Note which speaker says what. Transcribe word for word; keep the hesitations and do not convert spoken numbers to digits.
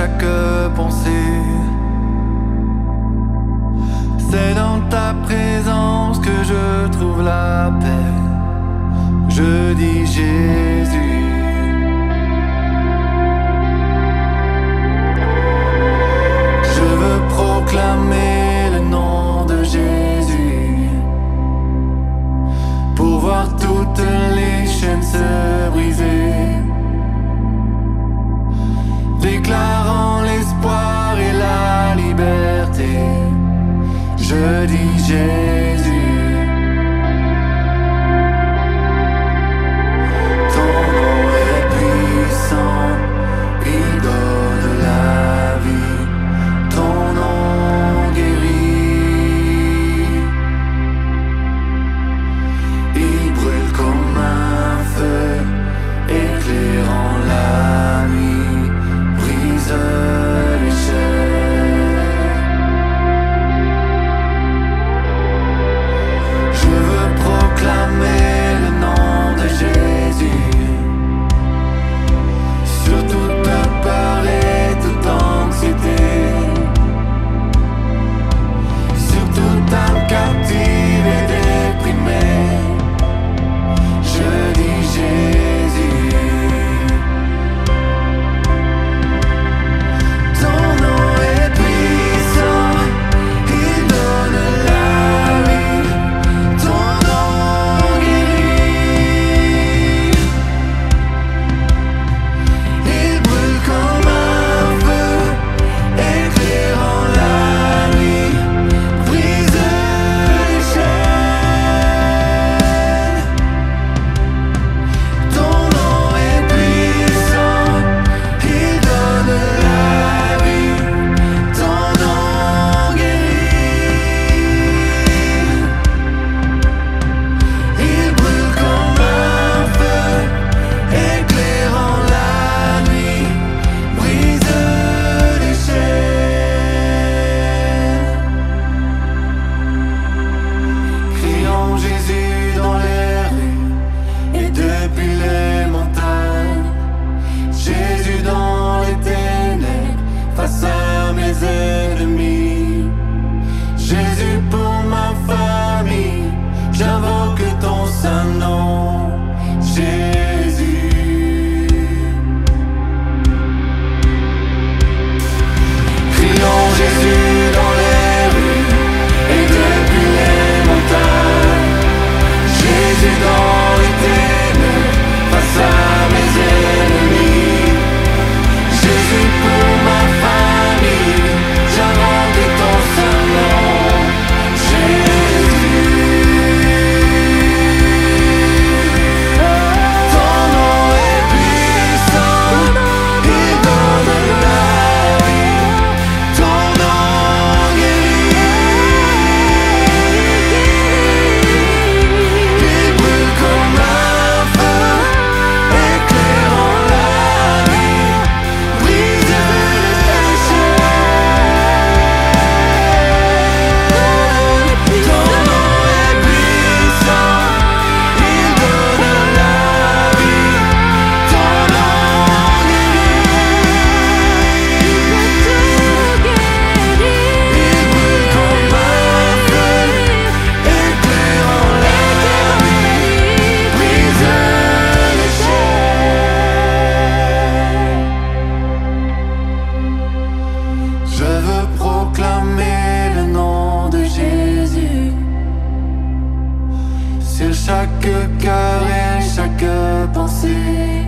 Speaker 1: chaque pensée. C'est dans ta présence que je trouve la paix. Je dis Jésus. Je veux proclamer le nom de Jésus pour voir toutes les chaînes se briser, déclarant l'espoir et la liberté. Je dis Jésus. Ton nom est puissant, il donne la vie. Ton nom guérit. Il brûle comme un feu, éclairant la nuit, brise les chaînes. Je veux proclamer le nom de Jésus sur toute peur et toute anxiété, sur toute âme captive et déprimée. Je dis Jésus. Ton nom est puissant, il donne la vie. Ton nom guérit. Il brûle comme un feu, éclairant la nuit, brise les chaînes. Ton nom est puissant, il donne la vie. Ton nom guérit. Il brûle comme un feu, éclairant la nuit, brise les chaînes. Crions Jésus dans les rues et depuis les montagnes. Jésus dans les ténèbres, face à mes ennemis. Jésus pour ma famille, j'invoque ton saint nom. Jésus. Crions Jésus dans les rues et depuis les montagnes. Jésus dans les ténèbres, face à mes ennemis. Jésus pour ma famille, j'invoque ton saint nom. Jésus. Ton nom est puissant, il donne la vie. Ton nom guérit. Il brûle comme un feu, éclairant la nuit, brise les chaînes. Ton nom est puissant, il donne la vie. Ton nom guérit. Il brûle comme un feu, éclairant la nuit, brise les chaînes. Je veux proclamer le nom de Jésus sur chaque cœur et chaque pensée.